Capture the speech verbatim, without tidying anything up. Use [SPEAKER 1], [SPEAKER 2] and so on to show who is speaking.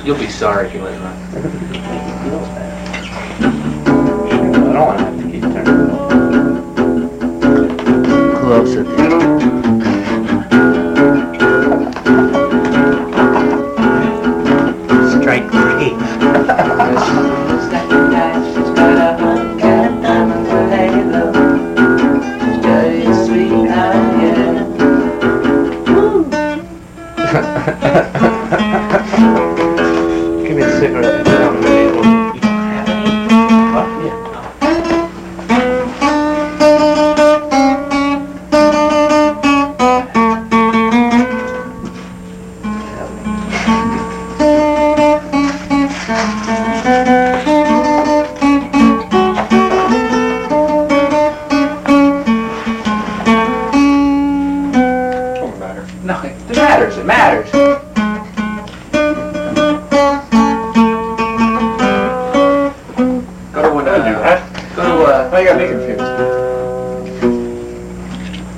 [SPEAKER 1] You'll be sorry if you let him run.
[SPEAKER 2] He feels bad. I don't want to have to keep turning it off.
[SPEAKER 1] Closer there. Strike three.
[SPEAKER 2] Give me a cigarette and sit on the table.
[SPEAKER 1] You don't have any?
[SPEAKER 2] What? Yeah.
[SPEAKER 1] Don't matter.
[SPEAKER 2] No, it matters, it matters.
[SPEAKER 1] Go to one.
[SPEAKER 2] Don't do
[SPEAKER 1] Uh,
[SPEAKER 2] that.
[SPEAKER 1] go to uh.
[SPEAKER 2] Why you gotta be confused?